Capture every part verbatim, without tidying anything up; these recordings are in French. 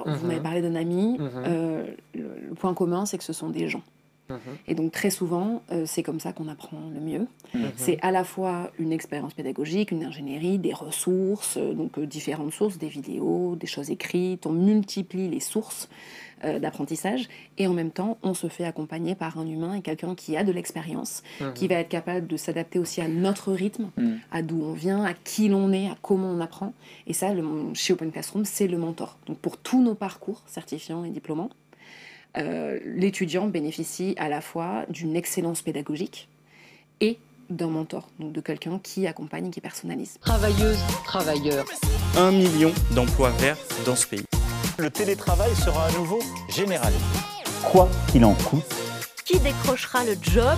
professeur, Mmh. vous m'avez parlé d'un ami, Mmh. euh, le, le point commun, c'est que ce sont des gens. Mmh. Et donc très souvent, euh, c'est comme ça qu'on apprend le mieux. Mmh. C'est à la fois une expérience pédagogique, une ingénierie, des ressources, euh, donc euh, différentes sources, des vidéos, des choses écrites, on multiplie les sources euh, d'apprentissage, et en même temps, on se fait accompagner par un humain et quelqu'un qui a de l'expérience, Mmh. qui va être capable de s'adapter aussi à notre rythme, Mm. à d'où on vient, à qui l'on est, à comment on apprend. Et ça, le, chez Open Classroom, c'est le mentor. Donc pour tous nos parcours certifiants et diplômants, Euh, l'étudiant bénéficie à la fois d'une excellence pédagogique et d'un mentor, donc de quelqu'un qui accompagne et qui personnalise. Travailleuses, travailleurs. Un million d'emplois verts dans ce pays. Le télétravail sera à nouveau généralisé. Quoi qu'il en coûte. Qui décrochera le job?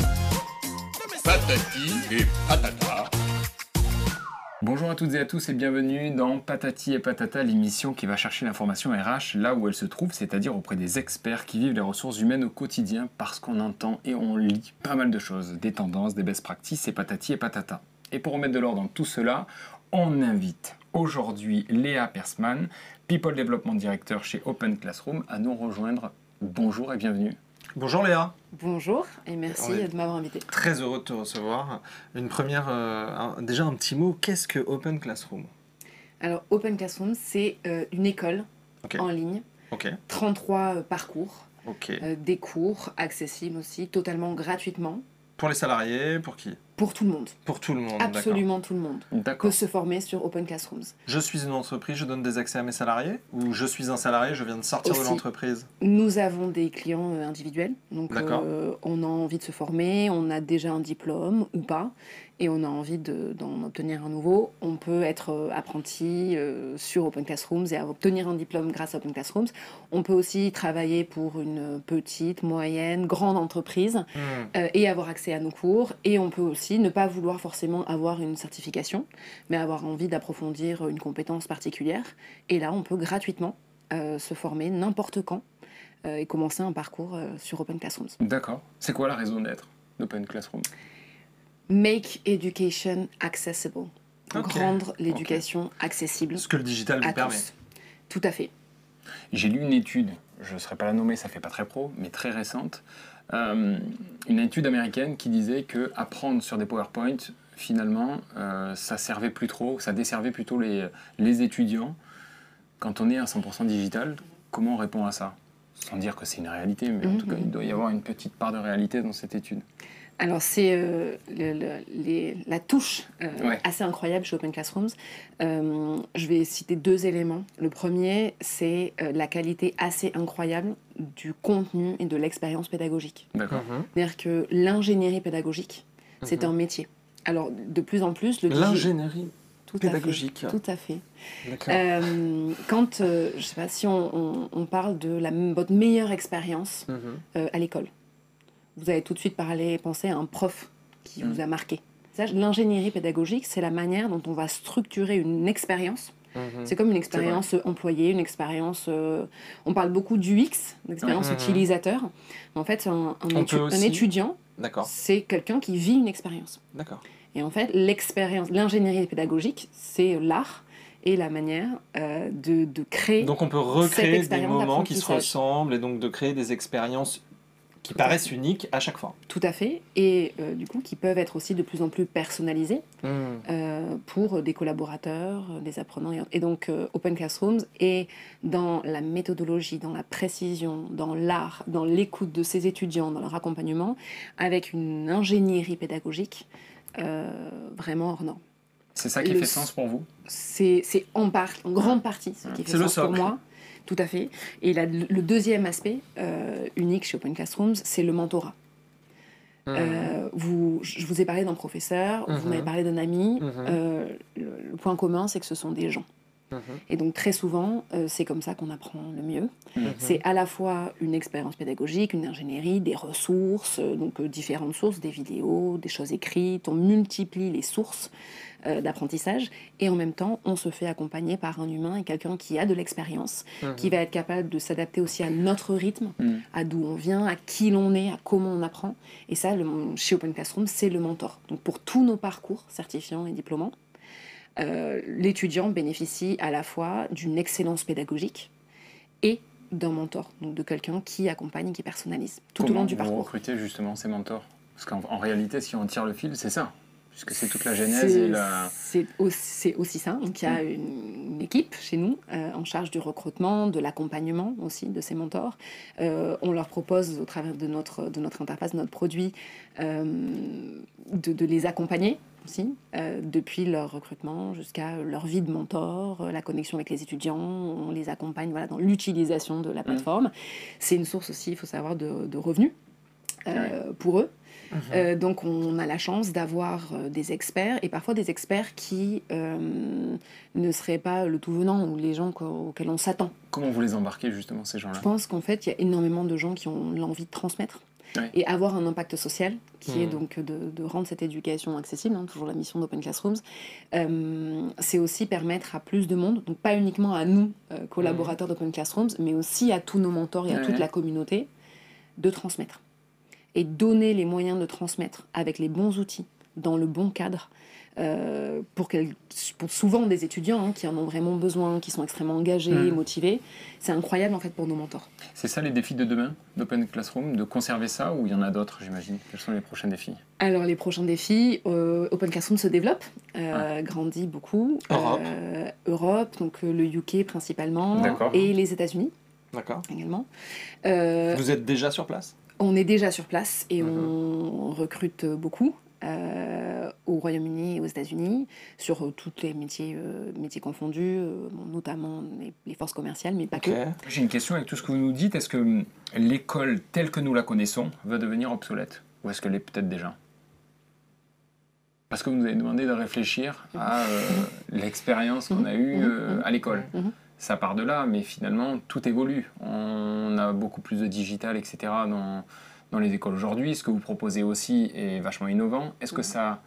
Patati et patata. Bonjour à toutes et à tous et bienvenue dans Patati et Patata, l'émission qui va chercher l'information R H là où elle se trouve, c'est-à-dire auprès des experts qui vivent les ressources humaines au quotidien, parce qu'on entend et on lit pas mal de choses, des tendances, des best practices et Patati et Patata. Et pour remettre de l'ordre dans tout cela, on invite aujourd'hui Léa Persman, People Development Director chez Open Classroom, à nous rejoindre. Bonjour et bienvenue. Bonjour Léa. Bonjour et merci Ouais. de m'avoir invité. Très heureux de te recevoir. Une première, euh, un- déjà un petit mot, qu'est-ce que Open Classroom? Alors Open Classroom, c'est euh, une école Ok, en ligne, ok, trente-trois euh, parcours, ok. euh, des cours accessibles aussi, totalement gratuitement, Pour les salariés, pour qui? pour tout le monde. Pour tout le monde, Absolument tout le monde peut D'accord. se former sur Open Classrooms. d'accord. Je suis une entreprise, je donne des accès à mes salariés? Ou je suis un salarié, je viens de sortir de Aussi. l'entreprise? Nous avons des clients euh, individuels, donc D'accord. euh, on a envie de se former, on a déjà un diplôme ou pas, et on a envie de- d'en obtenir un nouveau. On peut être euh, apprenti euh, sur Open Classrooms et obtenir un diplôme grâce à Open Classrooms. On peut aussi travailler pour une petite, moyenne, grande entreprise Hmm. euh, et avoir accès à nos cours. Et on peut aussi ne pas vouloir forcément avoir une certification, mais avoir envie d'approfondir une compétence particulière. Et là, on peut gratuitement euh, se former n'importe quand euh, et commencer un parcours euh, sur Open Classrooms. D'accord. C'est quoi la raison d'être d'Open Classroom? Make education accessible. Ok. Rendre l'éducation accessible Ce que le digital vous à permet. tous. Tout à fait. J'ai lu une étude, je ne saurais pas la nommer, ça fait pas très pro, mais très récente, euh, une étude américaine qui disait que apprendre sur des PowerPoint, finalement, euh, ça servait plus trop, ça desservait plutôt les, les étudiants. Quand on est à cent pour cent digital, comment on répond à ça? Sans dire que c'est une réalité, mais en tout cas, il doit y avoir une petite part de réalité dans cette étude. Alors, c'est euh, le- le- les- la touche euh, Ouais. assez incroyable chez Open Classrooms. Euh, je vais citer deux éléments. Le premier, c'est euh, la qualité assez incroyable du contenu et de l'expérience pédagogique. D'accord. Mhm. C'est-à-dire que l'ingénierie pédagogique, c'est Mhm. un métier. Alors, de plus en plus, le digi- L'ingénierie Tout à fait, pédagogique. Tout à fait. D'accord. Euh, quand, euh, je sais pas, si on, on- on parle de la, votre meilleure expérience Mhm. euh, à l'école, vous allez tout de suite parler, penser à un prof qui Mm. vous a marqué. Ça, l'ingénierie pédagogique, c'est la manière dont on va structurer une expérience. Mhm. C'est comme une expérience employée, une expérience... euh, on parle beaucoup d'U X, d'expérience Mhm. utilisateur. Mais en fait, un, un On étu- peut un aussi- étudiant, D'accord, c'est quelqu'un qui vit une expérience. d'accord. Et en fait, l'expérience, l'ingénierie pédagogique, c'est l'art et la manière euh, de, de créer... Donc on peut cette recréer des expérience moments qui se d'apprentissage. ressemblent et donc de créer des expériences qui Tout à paraissent uniques à chaque fois. Tout à fait. Et euh, du coup, qui peuvent être aussi de plus en plus personnalisées euh, pour des collaborateurs, euh, des apprenants. Et, et donc, euh, Open Classrooms est dans la méthodologie, dans la précision, dans l'art, dans l'écoute de ses étudiants, dans leur accompagnement, avec une ingénierie pédagogique euh, vraiment hors norme. C'est ça qui Le fait s- sens pour vous? C'est c'est en, part, en grande partie ce qui fait C'est le sens pour socle. moi. Tout à fait. Et la- le deuxième aspect euh, unique chez Open Classrooms, c'est le mentorat. Euh, vous, je vous ai parlé d'un professeur, Mhm. vous m'avez parlé d'un ami. Mhm. Euh, le, le point commun, c'est que ce sont des gens. Mhm. Et donc très souvent, euh, c'est comme ça qu'on apprend le mieux. Mhm. C'est à la fois une expérience pédagogique, une ingénierie, des ressources, euh, donc euh, différentes sources, des vidéos, des choses écrites. On multiplie les sources euh, d'apprentissage, et en même temps, on se fait accompagner par un humain et quelqu'un qui a de l'expérience, Mhm. qui va être capable de s'adapter aussi à notre rythme, Mm. à d'où on vient, à qui l'on est, à comment on apprend. Et ça, le, chez Open Classroom, c'est le mentor. Donc pour tous nos parcours certifiants et diplômants, euh, l'étudiant bénéficie à la fois d'une excellence pédagogique et d'un mentor, donc de quelqu'un qui accompagne et qui personnalise tout Comment au long du vous parcours. recrutez justement ces mentors? Parce qu'en en réalité, si on tire le fil, c'est ça, puisque c'est toute la genèse C'est et la... c'est aussi, c'est aussi ça. Donc il y a une, une équipe chez nous euh, en charge du recrutement, de l'accompagnement aussi de ces mentors. Euh, on leur propose au travers de notre, de notre interface, de notre produit, euh, de, de les accompagner aussi, euh, depuis leur recrutement jusqu'à leur vie de mentor, euh, la connexion avec les étudiants. On les accompagne voilà, dans l'utilisation de la plateforme. C'est une source aussi, il faut savoir, de, de revenus euh, pour eux. Mhm. Euh, donc on a la chance d'avoir euh, des experts, et parfois des experts qui euh, ne seraient pas le tout venant ou les gens qu'au- auxquels on s'attend. Comment vous les embarquez justement, ces gens-là? Je pense qu'en fait, il y a énormément de gens qui ont l'envie de transmettre Ouais. et avoir un impact social, qui est Mhm. donc de, de rendre cette éducation accessible, hein, toujours la mission d'Open Classrooms. Euh, c'est aussi permettre à plus de monde, donc pas uniquement à nous, euh, collaborateurs d'Open Classrooms, mais aussi à tous nos mentors et à Ouais. toute la communauté, de transmettre. Et donner les moyens de transmettre avec les bons outils, dans le bon cadre, euh, pour, qu'elles- pour souvent des étudiants hein, qui en ont vraiment besoin, qui sont extrêmement engagés, Mm. motivés. C'est incroyable en fait pour nos mentors. C'est ça les défis de demain d'Open Classroom, de conserver ça, ou il y en a d'autres, j'imagine? Quels sont les prochains défis? Alors les prochains défis, euh, Open Classroom se développe, euh, grandit beaucoup. Europe. Euh, Europe, donc euh, le U K principalement, D'accord. et les États-Unis D'accord. également. Euh, Vous êtes déjà sur place? On est déjà sur place et Mhm. on recrute beaucoup euh, au Royaume-Uni et aux États-Unis sur euh, tous les métiers, euh, métiers confondus, euh, bon, notamment les, les forces commerciales, mais pas Ok. que. J'ai une question avec tout ce que vous nous dites. Est-ce que hum, l'école telle que nous la connaissons va devenir obsolète? Ou est-ce qu'elle est peut-être déjà? Parce que vous nous avez demandé de réfléchir à euh, l'expérience qu'on a eue euh, à l'école. Mhm. Ça part de là, mais finalement, tout évolue. On a beaucoup plus de digital, et cetera dans, dans les écoles aujourd'hui. Ce que vous proposez aussi est vachement innovant. Est-ce que ça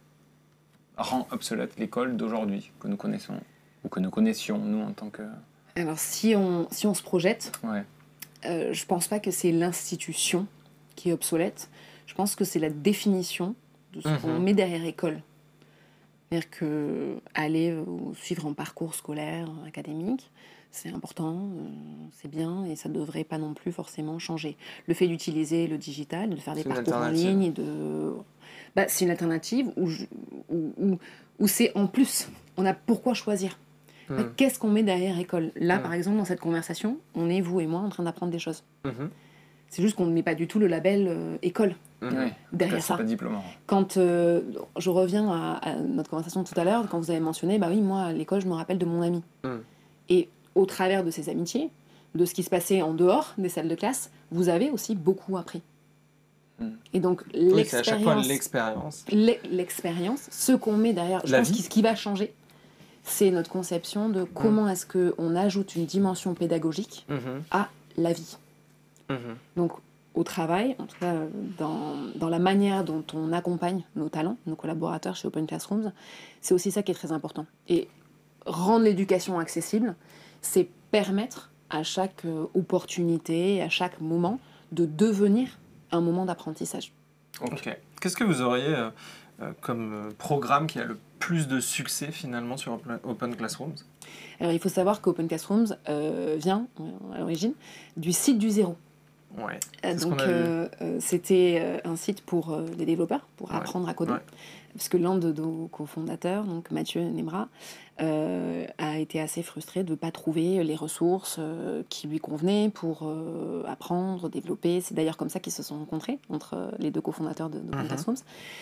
rend obsolète l'école d'aujourd'hui, que nous connaissons, ou que nous connaissions, nous, en tant que... Alors si on, si on se projette, Ouais. euh, je pense pas que c'est l'institution qui est obsolète. Je pense que c'est la définition de ce qu'on Mhm. met derrière école. C'est-à-dire que aller euh, suivre un parcours scolaire, académique, c'est important, euh, c'est bien, et ça ne devrait pas non plus forcément changer. Le fait d'utiliser le digital, de faire des C'est une parcours en alternative. ligne, et de... bah, c'est une alternative où, je- où, où- où c'est en plus. On a pourquoi choisir. Mhm. Bah, Qu'est-ce qu'on met derrière école? Là, Mm. par exemple, dans cette conversation, on est, vous et moi, en train d'apprendre des choses. Mhm. C'est juste qu'on ne met pas du tout le label euh, école Mhm. Ouais. derrière C'est ça. pas diplômant. Quand euh, je reviens à, à notre conversation de tout à l'heure, quand vous avez mentionné, bah oui, moi, à l'école, je me rappelle de mon ami. Mm. Et au travers de ces amitiés, de ce qui se passait en dehors des salles de classe, vous avez aussi beaucoup appris. Mm. Et donc, Oui, c'est à chaque fois l'expérience, l'expérience. l'e- l'expérience, ce qu'on met derrière, je La pense vie. que ce qui va changer, c'est notre conception de comment est-ce qu'on ajoute une dimension pédagogique Mhm. à la vie. Mhm. Donc, au travail, en tout cas dans, dans la manière dont on accompagne nos talents, nos collaborateurs chez Open Classrooms, c'est aussi ça qui est très important. Et rendre l'éducation accessible, c'est permettre à chaque euh, opportunité, à chaque moment, de devenir un moment d'apprentissage. Ok. Qu'est-ce que vous auriez euh, euh, comme euh, programme qui a le plus de succès finalement sur Open- Open Classrooms? Alors, il faut savoir qu'Open Classrooms euh, vient, euh, à l'origine, du site du zéro. Ouais. Euh, C'est ce Donc, qu'on a vu. euh, euh, c'était euh, un site pour euh, les développeurs, pour Ouais. apprendre à coder. Ouais. Parce que l'un de nos cofondateurs, donc Mathieu Nemra, euh, a été assez frustré de ne pas trouver les ressources euh, qui lui convenaient pour euh, apprendre, développer. C'est d'ailleurs comme ça qu'ils se sont rencontrés, entre euh, les deux cofondateurs de, de Mhm. Classrooms.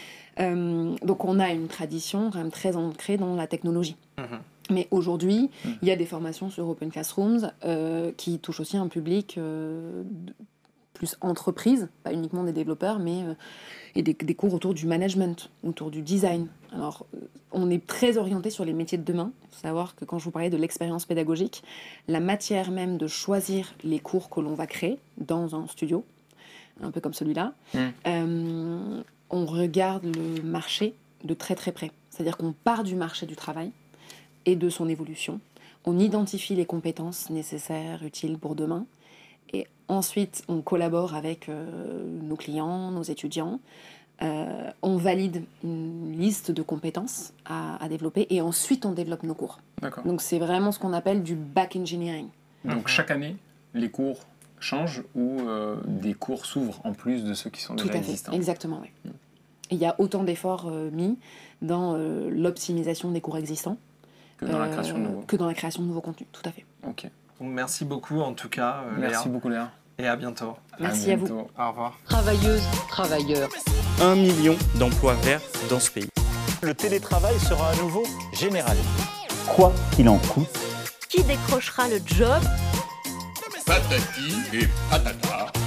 Euh, donc on a une tradition quand même très ancrée dans la technologie. Mhm. Mais aujourd'hui, Mhm. il y a des formations sur Open Classrooms euh, qui touchent aussi un public euh, de- plus entreprise, pas uniquement des développeurs, mais euh, et des, des cours autour du management, autour du design. Alors, euh, on est très orienté sur les métiers de demain. Il faut savoir que quand je vous parlais de l'expérience pédagogique, la matière même de choisir les cours que l'on va créer dans un studio, un peu comme celui-là, Mm. euh, on regarde le marché de très très près. C'est-à-dire qu'on part du marché du travail et de son évolution. On identifie les compétences nécessaires, utiles pour demain. Et ensuite, on collabore avec euh, nos clients, nos étudiants. Euh, on valide une liste de compétences à, à développer et ensuite on développe nos cours. D'accord. Donc c'est vraiment ce qu'on appelle du back engineering. Donc Mhm. chaque année, les cours changent ou euh, des cours s'ouvrent en plus de ceux qui sont Tout déjà à fait, existants. exactement, oui. Et il y a autant d'efforts euh, mis dans euh, l'optimisation des cours existants Que dans la euh, création de nouveaux. que dans la création de nouveaux contenus, tout à fait. Ok. Donc, merci beaucoup en tout cas, euh, Merci Léa. beaucoup Léa. Et à bientôt. Merci à vous. bientôt. Au revoir. Travailleuses, travailleurs. Un million d'emplois verts dans ce pays. Le télétravail sera à nouveau généralisé. Quoi qu'il en coûte. Qui décrochera le job? Patati et patata.